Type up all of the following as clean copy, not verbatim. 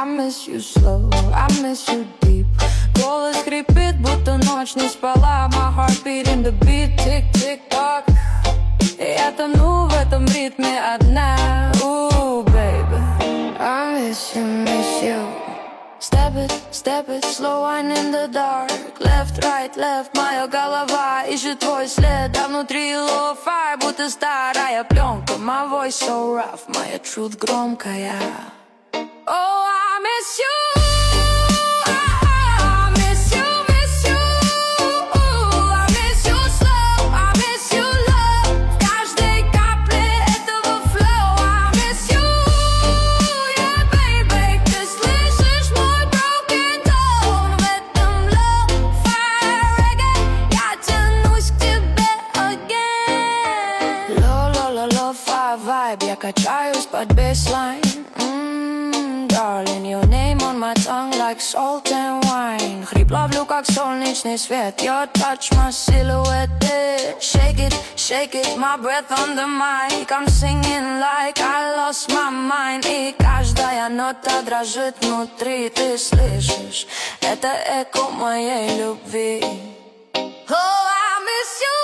miss you slow, I miss you deep. Голос хрипит, будто ночь не спала. My heart beating the beat, тик-тик-так. Я тону в этом ритме одна. Ooh, baby, I miss you. Step it, slow wine in the dark. Left, right, left, моя голова ищет твой след. А внутри lo-fi, будто старая пленка. My voice so rough, моя truth громкая. Oh, I miss you. Я качаюсь под бейслайн. Darling, your name on my tongue like salt and wine. Хрип ловлю, как солнечный свет. Your touch, my silhouette. Shake it, my breath on the mic. I'm singing like I lost my mind. И каждая нота дрожит внутри. Ты слышишь? Это эко моей любви. Oh, I miss you.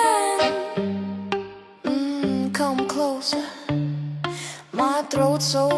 Come closer, my throat so